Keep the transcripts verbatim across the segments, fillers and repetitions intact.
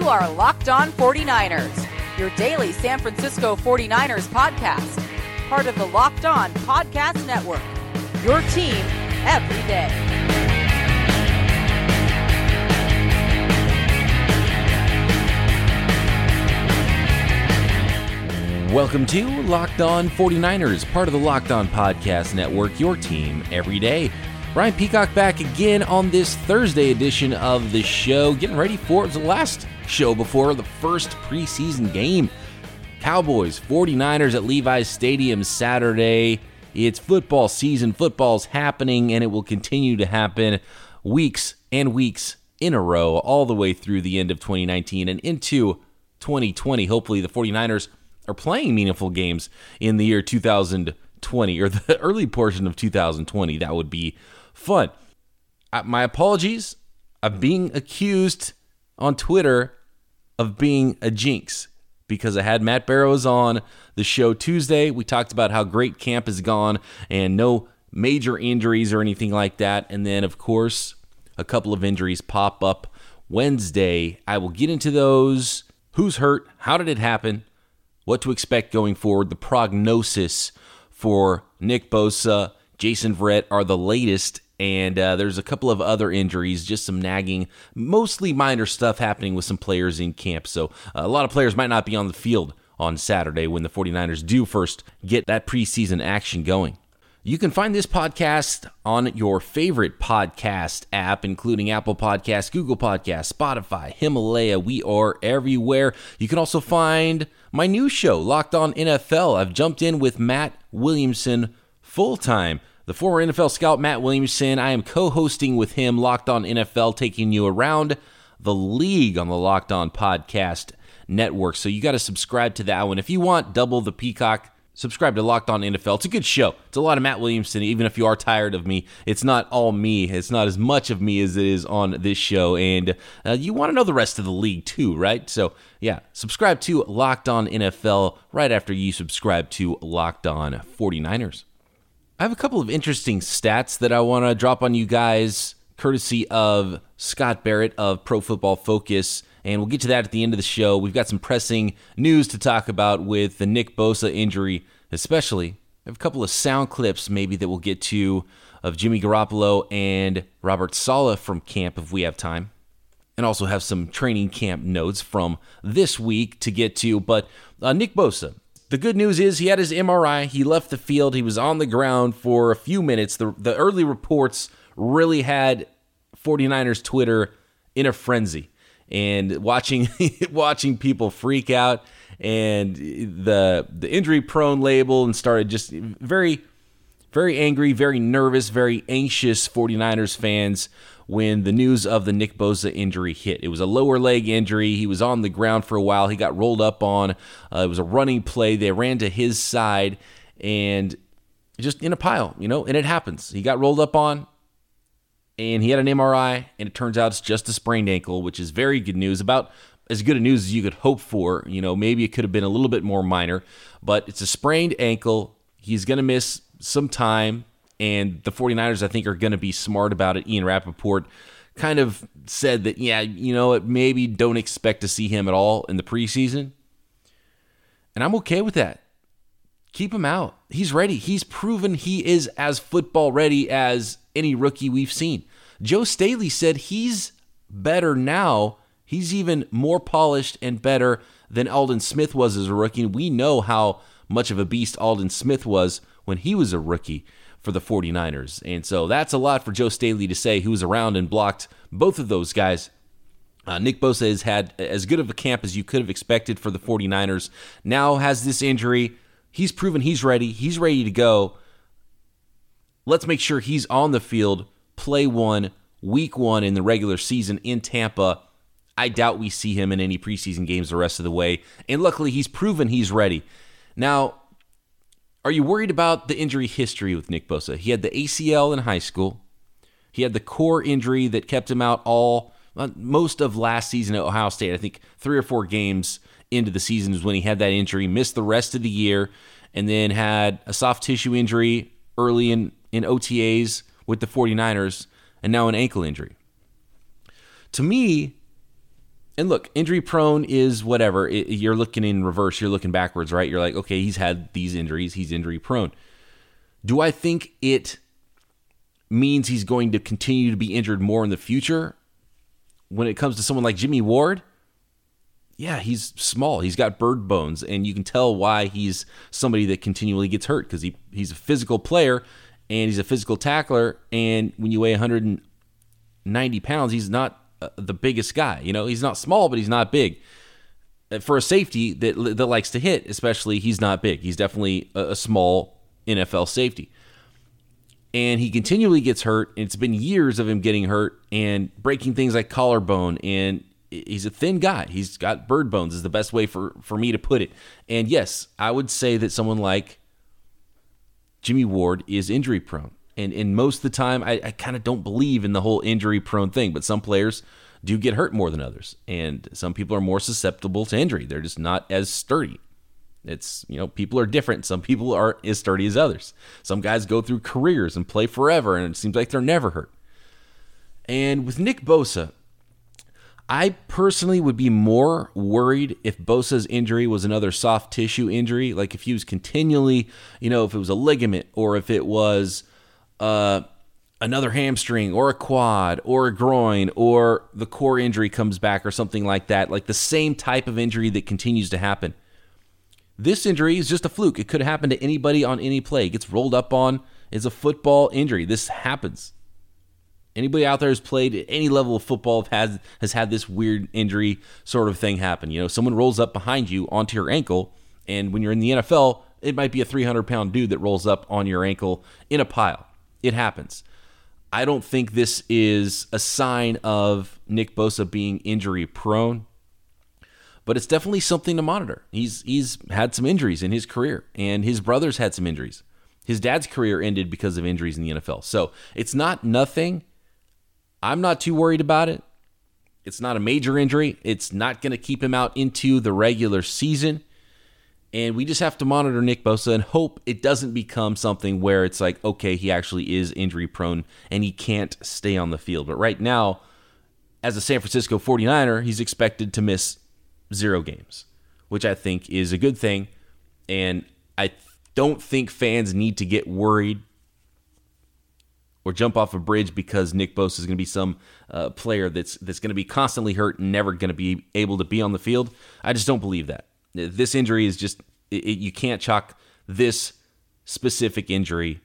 are Locked On forty-niners, your daily San Francisco forty-niners podcast, part of the Locked On Podcast Network, your team every day. Welcome to Locked On forty-niners, part of the Locked On Podcast Network, your team every day. Brian Peacock back again on this Thursday edition of the show, getting ready for the last show before the first preseason game. Cowboys, forty-niners at Levi's Stadium Saturday. It's football season, football's happening, and it will continue to happen weeks and weeks in a row, all the way through the end of twenty nineteen and into twenty twenty. Hopefully the forty-niners are playing meaningful games in the year two thousand twenty, or the early portion of two thousand twenty. That would be fun. Uh, my apologies of being accused on Twitter of being a jinx, because I had Matt Barrows on the show Tuesday. We talked about how great camp has gone and no major injuries or anything like that. And then, of course, a couple of injuries pop up Wednesday. I will get into those. Who's hurt? How did it happen? What to expect going forward? The prognosis for Nick Bosa, Jason Verrett are the latest, and uh, there's a couple of other injuries, just some nagging, mostly minor stuff happening with some players in camp. So uh, a lot of players might not be on the field on Saturday when the forty-niners do first get that preseason action going. You can find this podcast on your favorite podcast app, including Apple Podcasts, Google Podcasts, Spotify, Himalaya. We are everywhere. You can also find my new show, Locked On N F L. I've jumped in with Matt Williamson full-time. The former N F L scout Matt Williamson, I am co-hosting with him Locked On N F L, taking you around the league on the Locked On Podcast Network. So you got to subscribe to that one. If you want double the Peacock, subscribe to Locked On N F L. It's a good show. It's a lot of Matt Williamson. Even if you are tired of me, it's not all me. It's not as much of me as it is on this show. And uh, you want to know the rest of the league too, right? So yeah, subscribe to Locked On N F L right after you subscribe to Locked On forty-niners. I have a couple of interesting stats that I want to drop on you guys, courtesy of Scott Barrett of Pro Football Focus, and we'll get to that at the end of the show. We've got some pressing news to talk about with the Nick Bosa injury, especially. I have a couple of sound clips maybe that we'll get to of Jimmy Garoppolo and Robert Saleh from camp if we have time, and also have some training camp notes from this week to get to. But uh, Nick Bosa, the good news is he had his M R I. He left the field. He was on the ground for a few minutes. The, the early reports really had forty-niners Twitter in a frenzy, and watching watching people freak out, and the the injury prone label, and started just very, very angry, very nervous, very anxious forty-niners fans when the news of the Nick Bosa injury hit. It was a lower leg injury. He was on the ground for a while. He got rolled up on. Uh, it was a running play. They ran to his side, and just in a pile, you know, and it happens. He got rolled up on, and he had an M R I, and it turns out it's just a sprained ankle, which is very good news, about as good a news as you could hope for. You know, maybe it could have been a little bit more minor, but it's a sprained ankle. He's going to miss some time, and the forty-niners, I think, are going to be smart about it. Ian Rappaport kind of said that, yeah, you know, maybe don't expect to see him at all in the preseason, and I'm okay with that. Keep him out. He's ready. He's proven he is as football ready as any rookie we've seen. Joe Staley said he's better now. He's even more polished and better than Aldon Smith was as a rookie. And we know how much of a beast Aldon Smith was when he was a rookie for the forty-niners. And so that's a lot for Joe Staley to say, who was around and blocked both of those guys. Uh, Nick Bosa has had as good of a camp as you could have expected for the forty-niners. Now has this injury. He's proven he's ready. He's ready to go. Let's make sure he's on the field, play one, week one in the regular season in Tampa. I doubt we see him in any preseason games the rest of the way. And luckily, he's proven he's ready. Now, are you worried about the injury history with Nick Bosa? He had the A C L in high school. He had the core injury that kept him out all, uh, most of last season at Ohio State. I think three or four games into the season was when he had that injury, missed the rest of the year, and then had a soft tissue injury early in, in O T As with the forty-niners, and now an ankle injury. To me, And look, injury prone is whatever. It, you're looking in reverse. You're looking backwards, right? You're like, okay, he's had these injuries. He's injury prone. Do I think it means he's going to continue to be injured more in the future? When it comes to someone like Jimmy Ward, yeah, he's small. He's got bird bones, and you can tell why he's somebody that continually gets hurt because he, he's a physical player, and he's a physical tackler, and when you weigh one hundred ninety pounds, he's not uh, the biggest guy. You know, he's not small, but he's not big. For a safety that that likes to hit, especially, he's not big. He's definitely a, a small N F L safety. And he continually gets hurt, and it's been years of him getting hurt and breaking things like collarbone, and he's a thin guy. He's got bird bones is the best way for, for me to put it. And yes, I would say that someone like Jimmy Ward is injury prone. And, and most of the time, I, I kind of don't believe in the whole injury prone thing, but some players do get hurt more than others. And some people are more susceptible to injury. They're just not as sturdy. It's, you know, people are different. Some people aren't as sturdy as others. Some guys go through careers and play forever, and it seems like they're never hurt. And with Nick Bosa, I personally would be more worried if Bosa's injury was another soft tissue injury, like if he was continually, you know, if it was a ligament or if it was uh, another hamstring or a quad or a groin or the core injury comes back or something like that, like the same type of injury that continues to happen. This injury is just a fluke. It could happen to anybody on any play. It gets rolled up on. It's a football injury. This happens. Anybody out there who's played at any level of football has has had this weird injury sort of thing happen. You know, someone rolls up behind you onto your ankle, and when you're in the N F L, it might be a three hundred pound dude that rolls up on your ankle in a pile. It happens. I don't think this is a sign of Nick Bosa being injury prone, but it's definitely something to monitor. He's he's had some injuries in his career, and his brother's had some injuries. His dad's career ended because of injuries in the N F L. So it's not nothing. I'm not too worried about it. It's not a major injury. It's not going to keep him out into the regular season. And we just have to monitor Nick Bosa and hope it doesn't become something where it's like, okay, he actually is injury prone and he can't stay on the field. But right now, as a San Francisco forty-niner, he's expected to miss zero games, which I think is a good thing. And I don't think fans need to get worried or jump off a bridge because Nick Bosa is going to be some uh, player that's that's going to be constantly hurt and never going to be able to be on the field. I just don't believe that. This injury is just, it, it, you can't chalk this specific injury,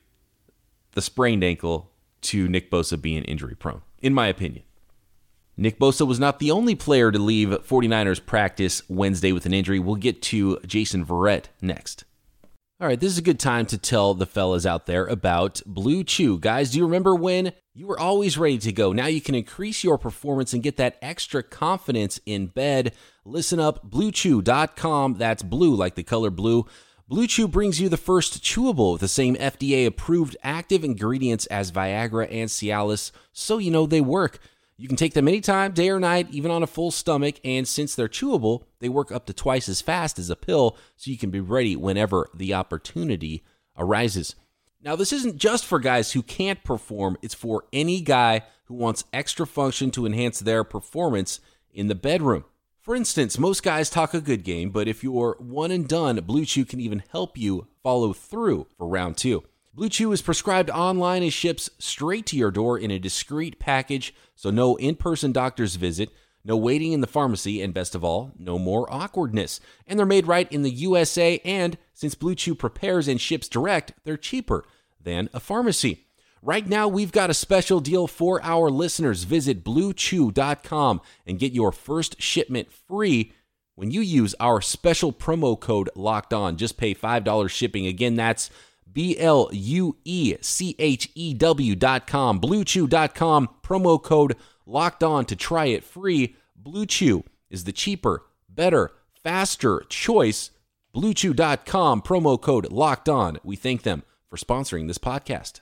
the sprained ankle, to Nick Bosa being injury prone, in my opinion. Nick Bosa was not the only player to leave forty-niners practice Wednesday with an injury. We'll get to Jason Verrett next. All right, this is a good time to tell the fellas out there about Blue Chew. Guys, do you remember when you were always ready to go? Now you can increase your performance and get that extra confidence in bed. Listen up, blue chew dot com. That's blue like the color blue. Blue Chew brings you the first chewable with the same F D A-approved active ingredients as Viagra and Cialis, so you know they work. You can take them anytime, day or night, even on a full stomach, and since they're chewable, they work up to twice as fast as a pill, so you can be ready whenever the opportunity arises. Now, this isn't just for guys who can't perform, it's for any guy who wants extra function to enhance their performance in the bedroom. For instance, most guys talk a good game, but if you're one and done, Blue Chew can even help you follow through for round two. Blue Chew is prescribed online and ships straight to your door in a discreet package, so no in-person doctor's visit, no waiting in the pharmacy, and best of all, no more awkwardness. And they're made right in the U S A, and since Blue Chew prepares and ships direct, they're cheaper than a pharmacy. Right now, we've got a special deal for our listeners. Visit blue chew dot com and get your first shipment free when you use our special promo code Locked On. Just pay five dollars shipping. Again, that's B L U E C H E W dot com, blue chew dot com, promo code Locked On to try it free. Blue Chew is the cheaper, better, faster choice. blue chew dot com, promo code Locked On. We thank them for sponsoring this podcast.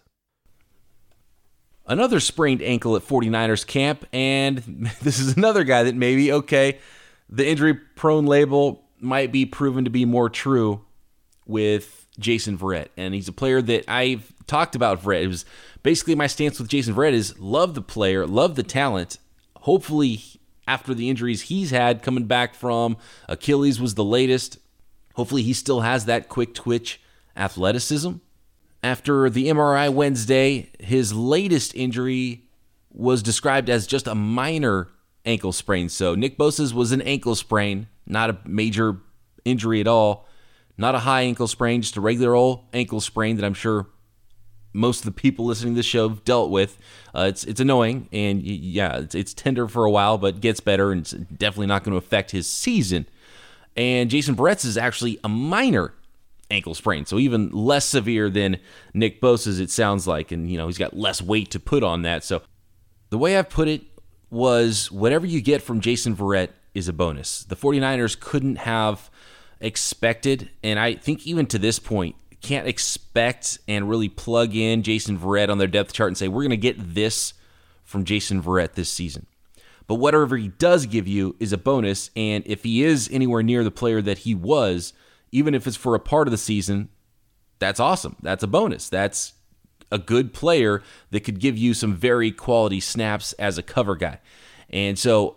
Another sprained ankle at forty-niners camp, and this is another guy that maybe, okay, the injury-prone label might be proven to be more true with Jason Verrett, and he's a player that I've talked about. Verrett, it was basically my stance with Jason Verrett is love the player, love the talent. Hopefully, after the injuries he's had coming back from. Achilles was the latest. Hopefully he still has that quick twitch athleticism. After the M R I Wednesday, his latest injury was described as just a minor ankle sprain. So Nick Bosa's was an ankle sprain, not a major injury at all. Not a high ankle sprain, just a regular old ankle sprain that I'm sure most of the people listening to the show have dealt with. Uh, it's it's annoying, and yeah, it's, it's tender for a while, but gets better, and it's definitely not going to affect his season. And Jason Verrett's is actually a minor ankle sprain, so even less severe than Nick Bosa's, it sounds like, and you know he's got less weight to put on that. So the way I've put it was whatever you get from Jason Verrett is a bonus. The 49ers couldn't have expected, and I think even to this point, can't expect and really plug in Jason Verrett on their depth chart and say, we're going to get this from Jason Verrett this season. But whatever he does give you is a bonus, and if he is anywhere near the player that he was, even if it's for a part of the season, that's awesome. That's a bonus. That's a good player that could give you some very quality snaps as a cover guy. And so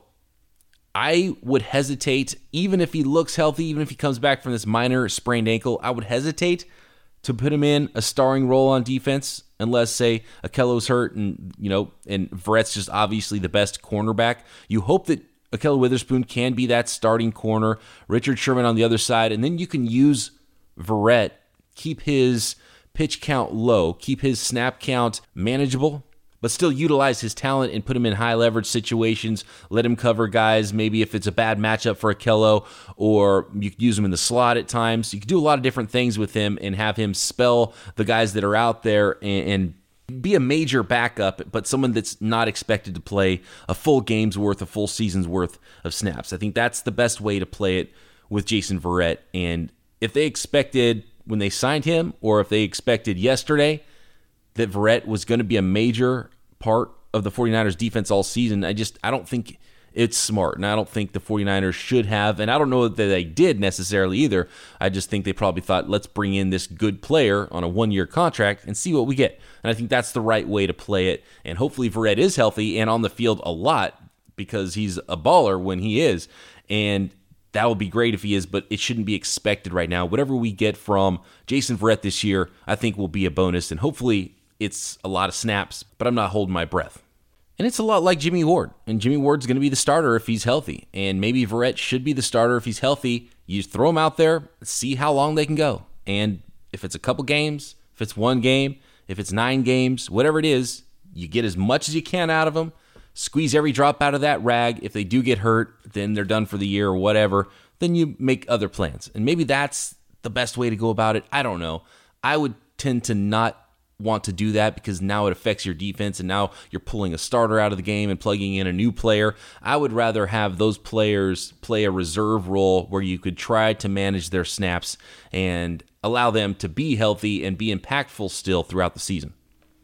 I would hesitate, even if he looks healthy, even if he comes back from this minor sprained ankle, I would hesitate to put him in a starring role on defense unless, say, Akello's hurt and, you know, and Verrett's just obviously the best cornerback. You hope that Ahkello Witherspoon can be that starting corner, Richard Sherman on the other side, and then you can use Verrett, keep his pitch count low, keep his snap count manageable, but still utilize his talent and put him in high leverage situations, let him cover guys, maybe if it's a bad matchup for Ahkello, or you could use him in the slot at times. You could do a lot of different things with him and have him spell the guys that are out there and, and be a major backup, but someone that's not expected to play a full game's worth, a full season's worth of snaps. I think that's the best way to play it with Jason Verrett. And if they expected when they signed him, or if they expected yesterday that Verrett was going to be a major part of the 49ers defense all season, I just, I don't think it's smart, and I don't think the 49ers should have, and I don't know that they did necessarily either. I just think they probably thought, let's bring in this good player on a one-year contract and see what we get. And I think that's the right way to play it, and hopefully Verrett is healthy and on the field a lot because he's a baller when he is, and that will be great if he is, but it shouldn't be expected right now. Whatever we get from Jason Verrett this year, I think will be a bonus, and hopefully it's a lot of snaps, but I'm not holding my breath. And it's a lot like Jimmy Ward, and Jimmy Ward's going to be the starter if he's healthy, and maybe Verrett should be the starter if he's healthy. You just throw him out there, see how long they can go, and if it's a couple games, if it's one game, if it's nine games, whatever it is, you get as much as you can out of them, squeeze every drop out of that rag. If they do get hurt, then they're done for the year or whatever, then you make other plans, and maybe that's the best way to go about it. I don't know. I would tend to not want to do that because now it affects your defense and now you're pulling a starter out of the game and plugging in a new player. I would rather have those players play a reserve role where you could try to manage their snaps and allow them to be healthy and be impactful still throughout the season.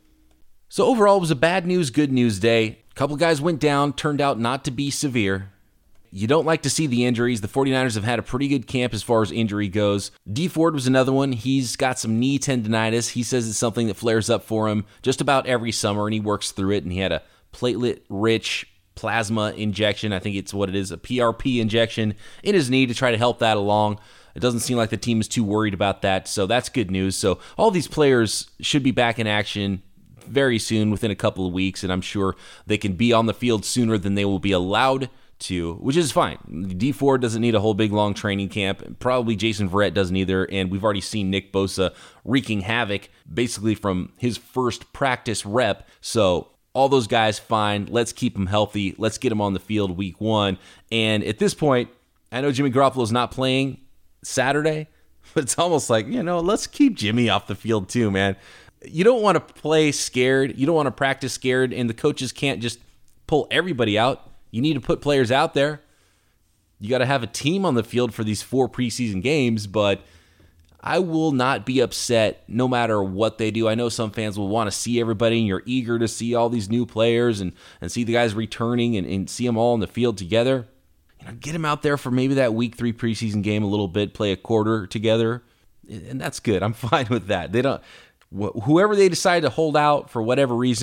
So overall, it was a bad news, good news day. A couple guys went down, turned out not to be severe. You don't like to see the injuries. The 49ers have had a pretty good camp as far as injury goes. Dee Ford was another one. He's got some knee tendonitis. He says it's something that flares up for him just about every summer, and he works through it. And he had a platelet-rich plasma injection. I think it's what it is, a P R P injection in his knee to try to help that along. It doesn't seem like the team is too worried about that, so that's good news. So all these players should be back in action very soon, within a couple of weeks, and I'm sure they can be on the field sooner than they will be allowed to, which is fine. Dee Ford doesn't need a whole big long training camp. Probably Jason Verrett doesn't either, and we've already seen Nick Bosa wreaking havoc basically from his first practice rep. So all those guys, fine. Let's keep them healthy. Let's get them on the field week one. And at this point, I know Jimmy Garoppolo's not playing Saturday, but it's almost like, you know, let's keep Jimmy off the field too, man. You don't want to play scared. You don't want to practice scared, and the coaches can't just pull everybody out. You need to put players out there. You got to have a team on the field for these four preseason games, but I will not be upset no matter what they do. I know some fans will want to see everybody, and you're eager to see all these new players and, and see the guys returning and, and see them all on the field together. You know, get them out there for maybe that week three preseason game a little bit, play a quarter together, and that's good. I'm fine with that. They don't, wh- whoever they decide to hold out for whatever reason,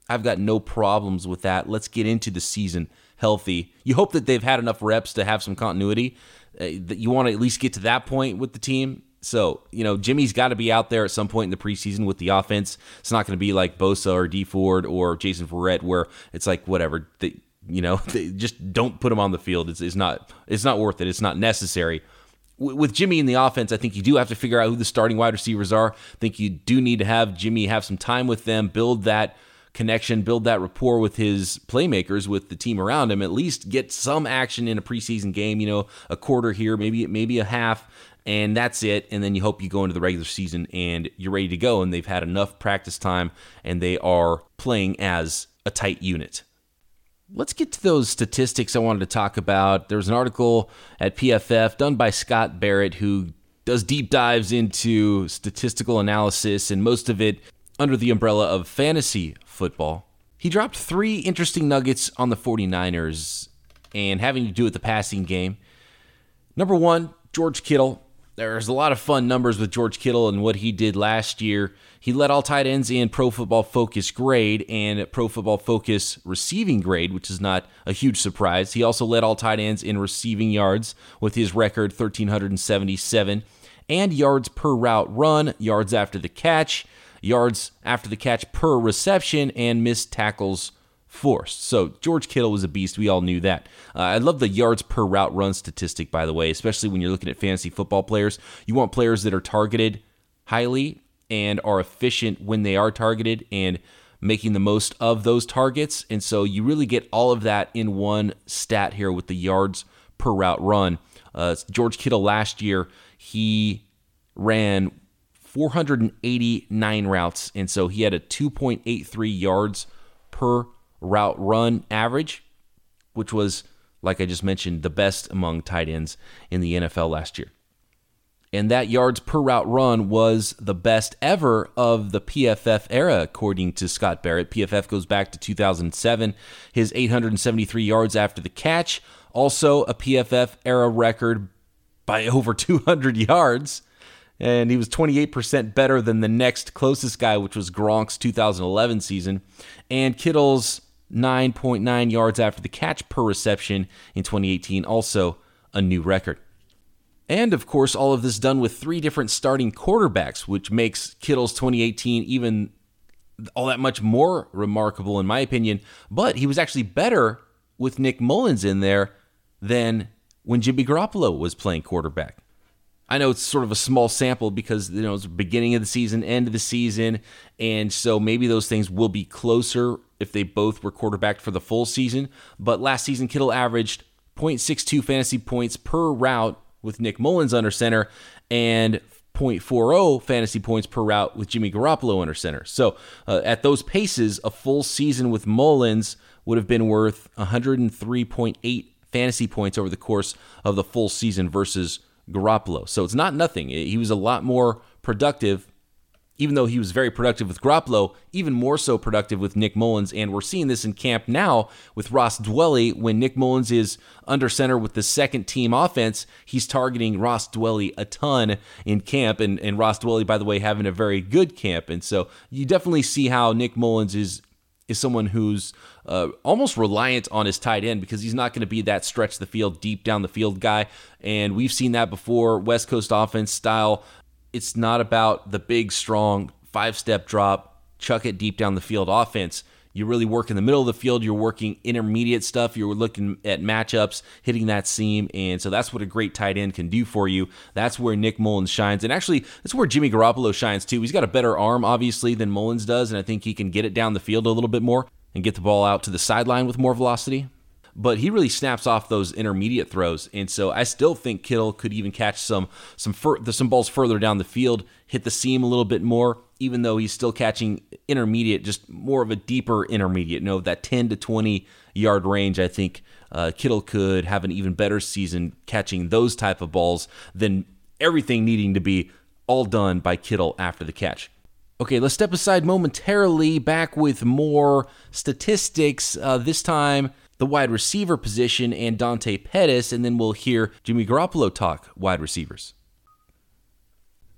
I've got no problems with that. Let's get into the season healthy. You hope that they've had enough reps to have some continuity. Uh, that you want to at least get to that point with the team. So, you know, Jimmy's got to be out there at some point in the preseason with the offense. It's not going to be like Bosa or D Ford or Jason Verrett where it's like, whatever, they, you know, they just don't put him on the field. It's, it's not it's not worth it. It's not necessary. W- with Jimmy in the offense, I think you do have to figure out who the starting wide receivers are. I think you do need to have Jimmy have some time with them, build that connection, build that rapport with his playmakers, with the team around him, at least get some action in a preseason game, you know, a quarter here, maybe maybe a half, and that's it. And then you hope you go into the regular season and you're ready to go, and they've had enough practice time and they are playing as a tight unit. Let's get to those statistics I wanted to talk about. There was an article at P F F done by Scott Barrett, who does deep dives into statistical analysis, and most of it under the umbrella of fantasy football. He dropped three interesting nuggets on the 49ers and having to do with the passing game. Number one, George Kittle. There's a lot of fun numbers with George Kittle and what he did last year. He led all tight ends in Pro Football Focus grade and Pro Football Focus receiving grade, which is not a huge surprise. He also led all tight ends in receiving yards with his record one thousand three hundred seventy-seven, and yards per route run, yards after the catch, yards after the catch per reception, and missed tackles forced. So George Kittle was a beast. We all knew that. Uh, I love the yards per route run statistic, by the way, especially when you're looking at fantasy football players. You want players that are targeted highly and are efficient when they are targeted and making the most of those targets. And so you really get all of that in one stat here with the yards per route run. Uh, George Kittle last year, he ran four hundred eighty-nine routes, and so he had a two point eight three yards per route run average, which was, like I just mentioned, the best among tight ends in the N F L last year. And that yards per route run was the best ever of the P F F era, according to Scott Barrett. P F F goes back to two thousand seven. His eight hundred seventy-three yards after the catch, also a P F F era record by over two hundred yards. And he was twenty-eight percent better than the next closest guy, which was Gronk's two thousand eleven season. And Kittle's nine point nine yards after the catch per reception in twenty eighteen, also a new record. And, of course, all of this done with three different starting quarterbacks, which makes Kittle's twenty eighteen even all that much more remarkable, in my opinion. But he was actually better with Nick Mullins in there than when Jimmy Garoppolo was playing quarterback. I know it's sort of a small sample because, you know, it's the beginning of the season, end of the season, and so maybe those things will be closer if they both were quarterbacked for the full season. But last season, Kittle averaged zero point six two fantasy points per route with Nick Mullins under center and zero point four zero fantasy points per route with Jimmy Garoppolo under center. So uh, at those paces, a full season with Mullins would have been worth one hundred three point eight fantasy points over the course of the full season versus Garoppolo. So it's not nothing. He was a lot more productive, even though he was very productive with Garoppolo, even more so productive with Nick Mullins. And we're seeing this in camp now with Ross Dwelley. When Nick Mullins is under center with the second team offense, he's targeting Ross Dwelley a ton in camp. And, and Ross Dwelley, by the way, having a very good camp. And so you definitely see how Nick Mullins is is someone who's uh, almost reliant on his tight end because he's not going to be that stretch the field, deep down the field guy. And we've seen that before. West Coast offense style, it's not about the big, strong five-step drop, chuck it deep down the field offense. You really work in the middle of the field. You're working intermediate stuff. You're looking at matchups, hitting that seam. And so that's what a great tight end can do for you. That's where Nick Mullins shines. And actually, that's where Jimmy Garoppolo shines too. He's got a better arm, obviously, than Mullins does. And I think he can get it down the field a little bit more and get the ball out to the sideline with more velocity. But he really snaps off those intermediate throws. And so I still think Kittle could even catch some some fur- some balls further down the field, hit the seam a little bit more, even though he's still catching intermediate, just more of a deeper intermediate. You know, that ten to twenty yard range, I think uh, Kittle could have an even better season catching those type of balls than everything needing to be all done by Kittle after the catch. Okay, let's step aside momentarily, back with more statistics, uh, this time the wide receiver position and Dante Pettis, and then we'll hear Jimmy Garoppolo talk wide receivers.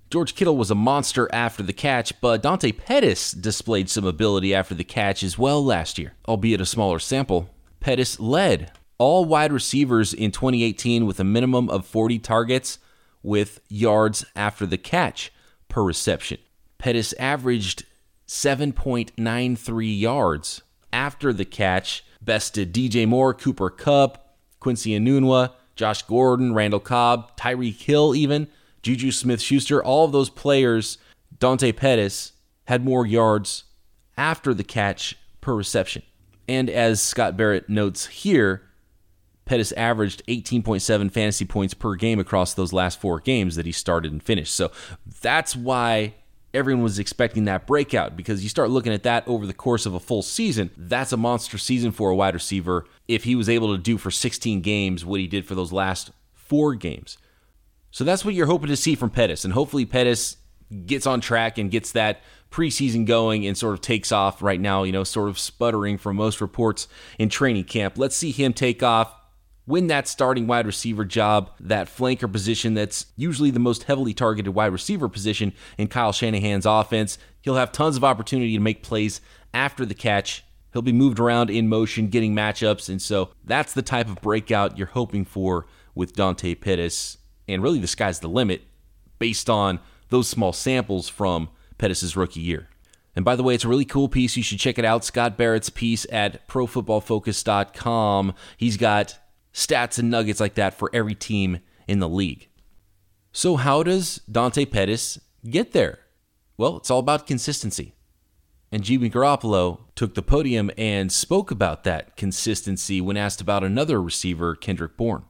George Kittle was a monster after the catch, but Dante Pettis displayed some ability after the catch as well last year, albeit a smaller sample. Pettis led all wide receivers in twenty eighteen with a minimum of forty targets with yards after the catch per reception. Pettis averaged seven point nine three yards after the catch, bested D J Moore, Cooper Kupp, Quincy Enunwa, Josh Gordon, Randall Cobb, Tyreek Hill even, Juju Smith-Schuster. All of those players, Dante Pettis had more yards after the catch per reception. And as Scott Barrett notes here, Pettis averaged eighteen point seven fantasy points per game across those last four games that he started and finished. So that's why everyone was expecting that breakout, because you start looking at that over the course of a full season, that's a monster season for a wide receiver if he was able to do for sixteen games what he did for those last four games. So that's what you're hoping to see from Pettis, and hopefully Pettis gets on track and gets that preseason going and sort of takes off right now, you know, sort of sputtering from most reports in training camp. Let's see him take off, win that starting wide receiver job, that flanker position that's usually the most heavily targeted wide receiver position in Kyle Shanahan's offense. He'll have tons of opportunity to make plays after the catch. He'll be moved around in motion, getting matchups, and so that's the type of breakout you're hoping for with Dante Pettis. And really the sky's the limit based on those small samples from Pettis' rookie year. And by the way, it's a really cool piece. You should check it out. Scott Barrett's piece at pro football focus dot com. He's got stats and nuggets like that for every team in the league. So how does Dante Pettis get there? Well, it's all about consistency. And Jimmy Garoppolo took the podium and spoke about that consistency when asked about another receiver, Kendrick Bourne.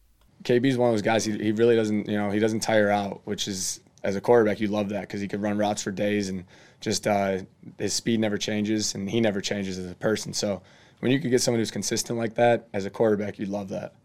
K B's one of those guys, he, he really doesn't, you know, he doesn't tire out, which is, as a quarterback, you love that because he could run routes for days and just uh, his speed never changes and he never changes as a person. So when you could get someone who's consistent like that as a quarterback, you'd love that.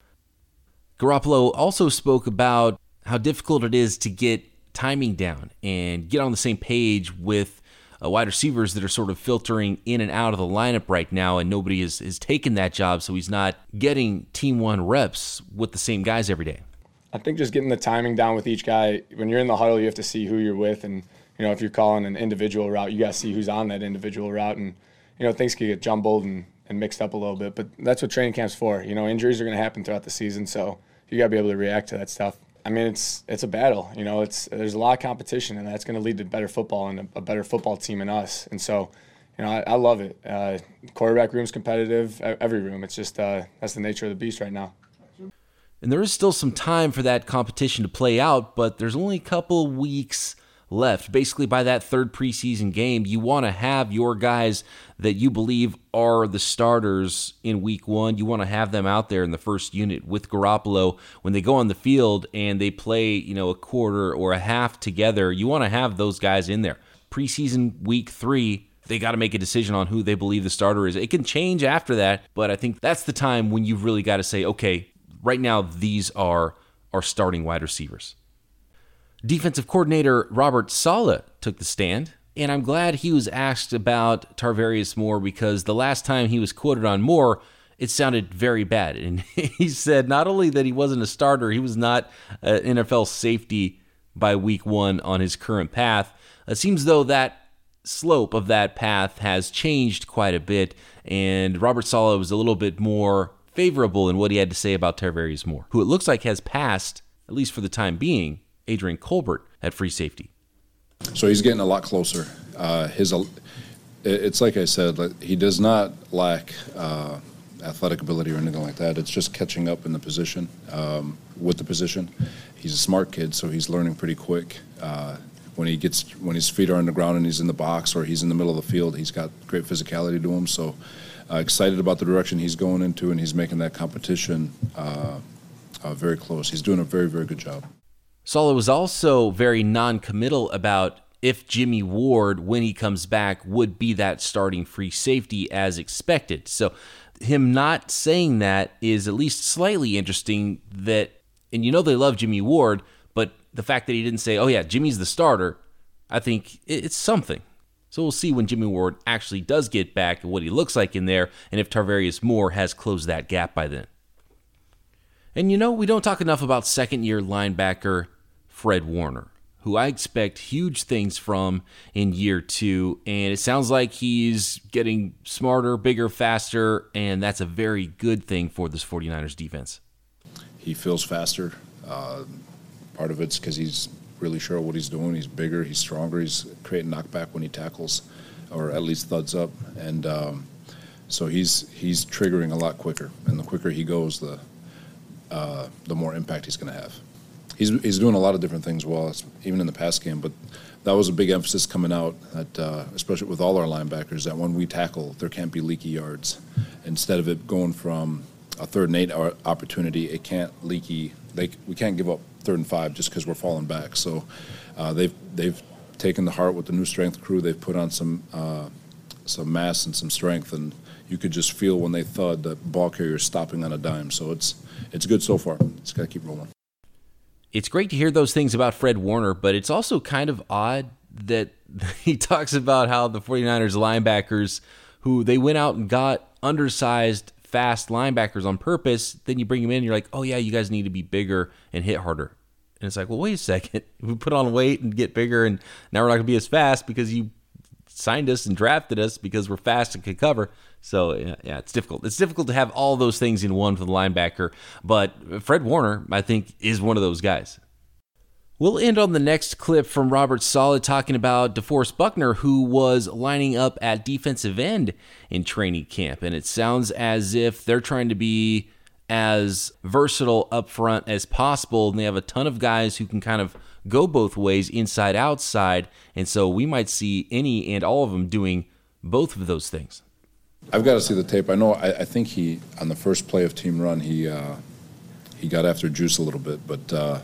Garoppolo also spoke about how difficult it is to get timing down and get on the same page with uh, wide receivers that are sort of filtering in and out of the lineup right now, and nobody is, is taking that job, so he's not getting team one reps with the same guys every day. I think just getting the timing down with each guy. When you're in the huddle, you have to see who you're with, and you know if you're calling an individual route, you got to see who's on that individual route, and you know things can get jumbled and, and mixed up a little bit. But that's what training camp's for. You know, injuries are going to happen throughout the season, so you got to be able to react to that stuff. I mean, it's it's a battle. You know, it's there's a lot of competition, and that's going to lead to better football and a, a better football team in us. And so, you know, I, I love it. Uh, quarterback room's competitive. Every room. It's just uh, that's the nature of the beast right now. And there is still some time for that competition to play out, but there's only a couple weeks left. Basically, by that third preseason game, you want to have your guys that you believe are the starters in week one. You want to have them out there in the first unit with Garoppolo when they go on the field and they play, you know, a quarter or a half together. You want to have those guys in there. Preseason week three, they got to make a decision on who they believe the starter is. It can change after that, but I think that's the time when you've really got to say, okay, right now these are our starting wide receivers. Defensive coordinator Robert Saleh took the stand, and I'm glad he was asked about Tarvarius Moore because the last time he was quoted on Moore, it sounded very bad. And he said not only that he wasn't a starter, he was not an N F L safety by week one on his current path. It seems though that slope of that path has changed quite a bit, and Robert Saleh was a little bit more favorable in what he had to say about Tarvarius Moore, who it looks like has passed, at least for the time being, Adrian Colbert at free safety. So he's getting a lot closer. Uh, his, it's like I said, he does not lack uh, athletic ability or anything like that. It's just catching up in the position, um, with the position. He's a smart kid, so he's learning pretty quick. Uh, when he gets, when his feet are on the ground and he's in the box or he's in the middle of the field, he's got great physicality to him. So uh, excited about the direction he's going into, and he's making that competition uh, uh, very close. He's doing a very, very good job. Saleh was also very non-committal about if Jimmy Ward, when he comes back, would be that starting free safety as expected. So him not saying that is at least slightly interesting that, and you know they love Jimmy Ward, but the fact that he didn't say, oh yeah, Jimmy's the starter, I think it's something. So we'll see when Jimmy Ward actually does get back and what he looks like in there, and if Tarvarius Moore has closed that gap by then. And you know, we don't talk enough about second-year linebacker Fred Warner, who I expect huge things from in year two. And it sounds like he's getting smarter, bigger, faster, and that's a very good thing for this 49ers defense. He feels faster. Uh, part of it's because he's really sure what he's doing. He's bigger, he's stronger, he's creating knockback when he tackles, or at least thuds up. And um, so he's he's triggering a lot quicker. And the quicker he goes, the uh, the more impact he's going to have. He's he's doing a lot of different things well, even in the pass game. But that was a big emphasis coming out, that uh, especially with all our linebackers, that when we tackle, there can't be leaky yards. Instead of it going from a third and eight opportunity, it can't leaky. They we can't give up third and five just because we're falling back. So uh, they've they've taken the heart with the new strength crew. They've put on some uh, some mass and some strength, and you could just feel when they thud the ball carrier stopping on a dime. So it's it's good so far. It's got to keep rolling. It's great to hear those things about Fred Warner, but it's also kind of odd that he talks about how the 49ers linebackers, who they went out and got undersized, fast linebackers on purpose, then you bring them in and you're like, oh yeah, you guys need to be bigger and hit harder. And it's like, well, wait a second. We put on weight and get bigger, and now we're not going to be as fast because you signed us and drafted us because we're fast and can cover. So, yeah, yeah, it's difficult. It's difficult to have all those things in one for the linebacker. But Fred Warner, I think, is one of those guys. We'll end on the next clip from Robert Saleh talking about DeForest Buckner, who was lining up at defensive end in training camp. And it sounds as if they're trying to be as versatile up front as possible. And they have a ton of guys who can kind of go both ways, inside, outside. And so we might see any and all of them doing both of those things. I've got to see the tape. I know, I, I think he, on the first play of team run, he uh, he got after Juice a little bit, but uh,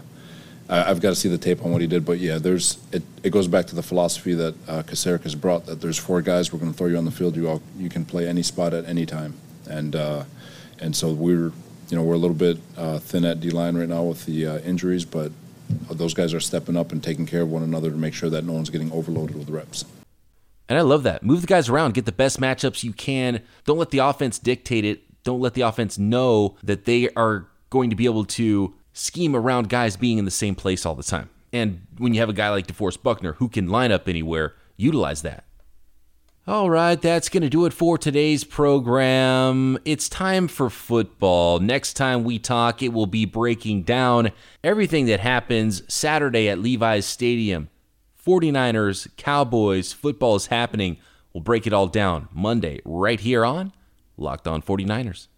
I, I've got to see the tape on what he did. But yeah, there's it, it goes back to the philosophy that uh, Kasarik has brought, that there's four guys, we're going to throw you on the field, you all, you can play any spot at any time. And uh, and so we're, you know, we're a little bit uh, thin at D-line right now with the uh, injuries, but those guys are stepping up and taking care of one another to make sure that no one's getting overloaded with reps. And I love that. Move the guys around, get the best matchups you can. Don't let the offense dictate it. Don't let the offense know that they are going to be able to scheme around guys being in the same place all the time. And when you have a guy like DeForest Buckner who can line up anywhere, utilize that. All right, that's going to do it for today's program. It's time for football. Next time we talk, it will be breaking down everything that happens Saturday at Levi's Stadium. 49ers, Cowboys, football is happening. We'll break it all down Monday right here on Locked On 49ers.